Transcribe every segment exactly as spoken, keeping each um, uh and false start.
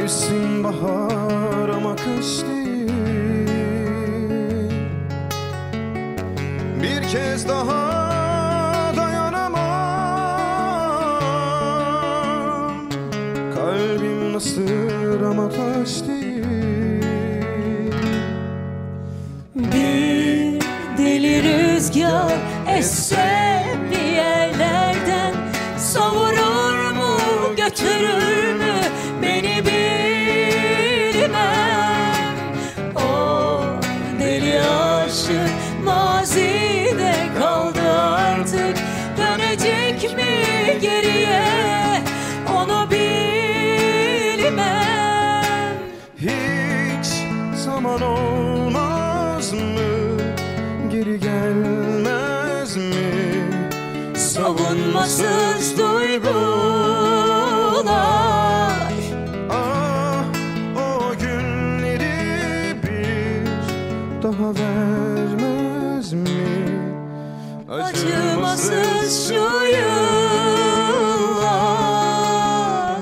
Mevsim bahar ama kış değil. Bir kez daha dayanamam. Kalbim nasır ama taş değil. Bir deli rüzgar esse bir yerlerden, savurur mu götürür mü beni bilmem. O deli aşık mazide kaldı artık, dönecek mi geriye onu bilmem. Hiç zaman olmaz mı, geri gelmez mi? Savunmasız duygular. Ah, o günleri bir daha vermez mi? Acımasız şu yıllar.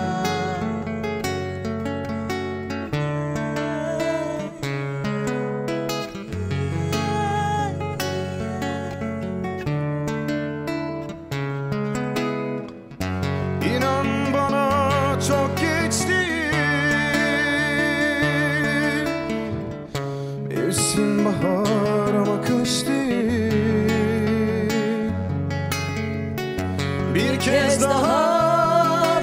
İnan bana çok geç değil. Mevsim bahar ama kış değil. Bir kez daha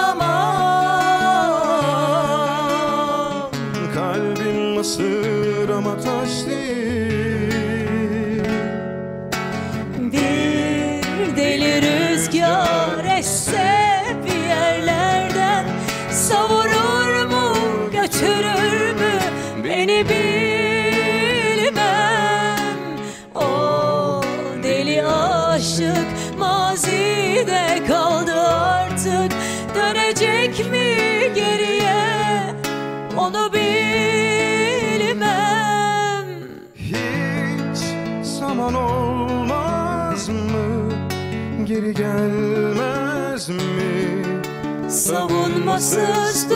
dayanamam. Kalbim nasır ama taş değil. Bir deli rüzgar esse bir yerlerden, savurur mu götürür mü beni bilmem. O deli aşık mazide kaldı artık, dönecek mi geriye onu bilmem. Hiç zaman olmaz mı, geri gelmez mi? Savunmasız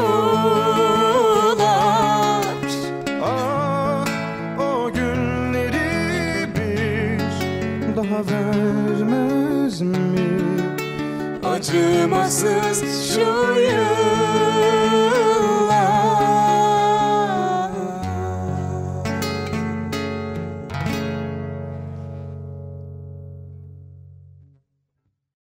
duygular. Ah, o günleri bir daha vermez mi? Acımasız şu yıl.